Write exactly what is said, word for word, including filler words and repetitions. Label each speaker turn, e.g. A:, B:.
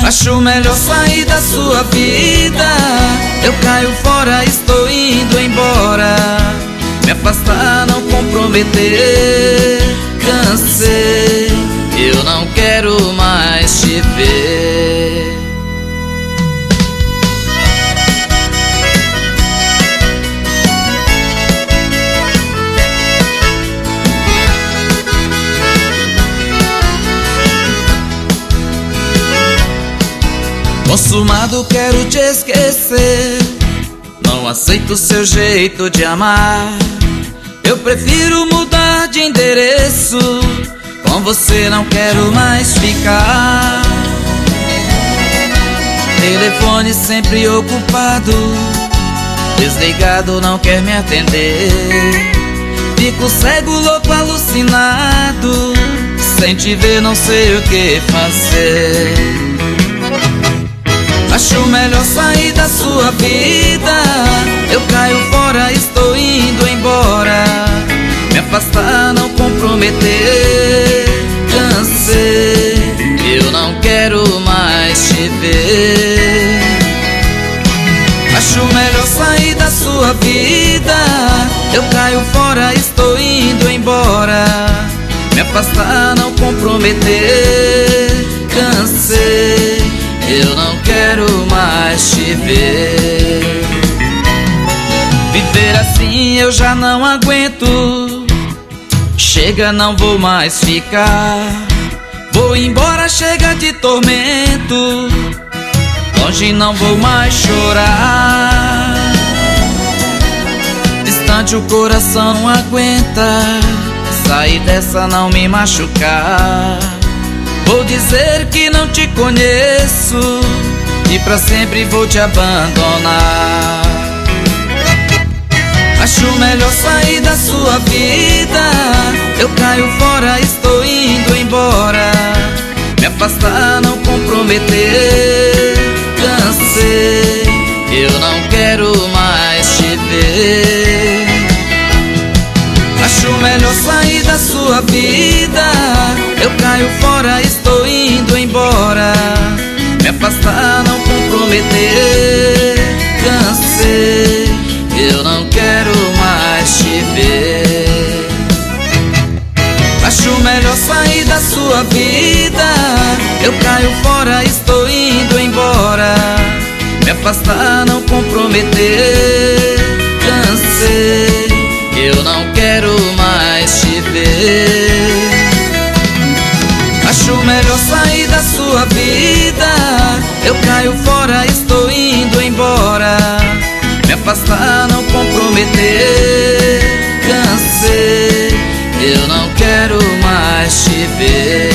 A: Acho melhor sair da sua vida. Eu caio fora, estou indo embora. Me afastar, não comprometer. Cansei, eu não quero mais te ver. Consumado, quero te esquecer. Não aceito seu jeito de amar. Eu prefiro mudar de endereço. Com você não quero mais ficar. Telefone sempre ocupado, desligado, não quer me atender. Fico cego, louco, alucinado. Sem te ver não sei o que fazer. Acho melhor sair da sua vida. Eu caio fora, estou indo embora. Me afastar, não comprometer. Cansei, eu não quero mais te ver. Acho melhor sair da sua vida. Eu caio fora, estou indo embora. Me afastar, não comprometer. Cansei, eu não quero mais te ver. Viver assim eu já não aguento. Chega, não vou mais ficar. Vou embora, chega de tormento. Longe não vou mais chorar. Distante o coração não aguenta. Sair dessa, não me machucar. Vou dizer que não te conheço e pra sempre vou te abandonar. Acho melhor sair da sua vida. Eu caio fora, estou indo embora. Me afastar, não comprometer. Cansei, eu não quero mais te ver. Acho melhor sair da sua vida. Eu caio fora, estou indo embora. Me afastar, não comprometer. Cansei, eu não quero mais te ver. Acho melhor sair da sua vida. Eu caio fora, estou indo embora. Me afastar, não comprometer. Cansei, eu não quero mais te ver. Acho melhor sair da sua vida. Eu caio fora, estou indo embora. Me afastar, não comprometer. Cansei, eu não quero mais te ver.